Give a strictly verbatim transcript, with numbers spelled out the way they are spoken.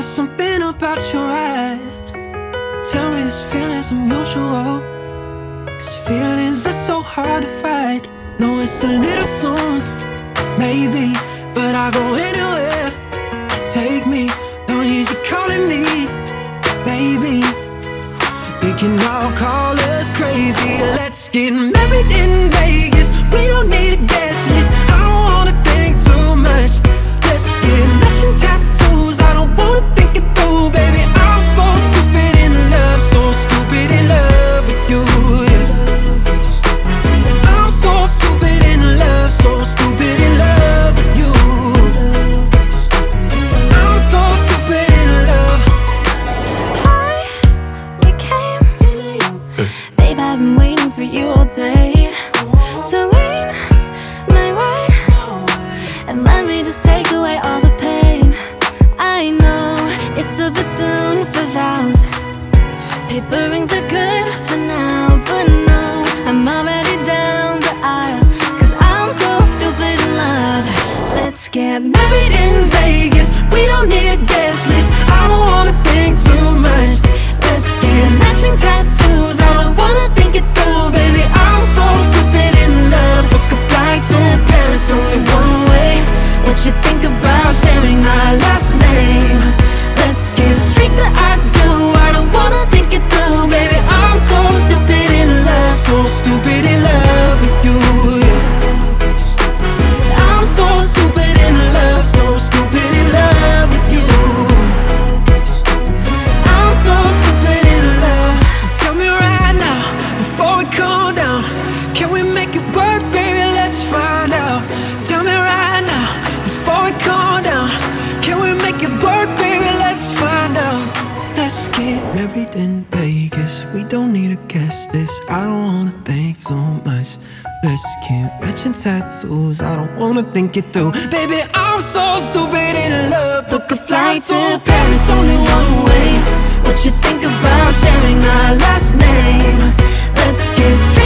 There's something about your eyes. Tell me this feeling's unusual, 'cause feelings are so hard to fight. No, it's a little soon, maybe, but I'll go anywhere to take me. No easy calling me, baby. They can all call us crazy. Let's get married in Vegas. We don't need a guest list. I don't wanna think too much. Let's get matching tattoos. I don't wanna think it through, baby. I'm so stupid in love, so stupid in love with you, yeah. I'm so stupid in love, so stupid in love with you. I'm so stupid in love. Hi, you came. Babe, I've been waiting for you all day. So lean my way and let me just take away all the pain. I know it's a bit soon for vows. Paper rings are good for now, but no, I'm already down the aisle, 'cause I'm so stupid in love. Let's get married in Vegas. We don't need a guest list. I don't wanna think too much. Let's get matching tattoos. I don't wanna think it through, baby. I'm so stupid in love. Book a flight to Paris, only one way. What you think about sharing our last name? Let's get straight to I do. I don't wanna think it through, baby. I'm so stupid in love, so stupid in love with you, yeah. I'm so stupid in love, so stupid in love with you. I'm so stupid in love. So tell me right now, before we cool down, can we make it work, baby? Let's find out. Tell me right now, before we cool down, can we make it work, baby? Let's find out. Let's get married in Vegas. We don't need a guest list. I don't wanna think too much. Let's get matching tattoos. I don't wanna think it through, baby. I'm so stupid in love. Book a flight to Paris, only one way. What you think about sharing our last name? Let's get straight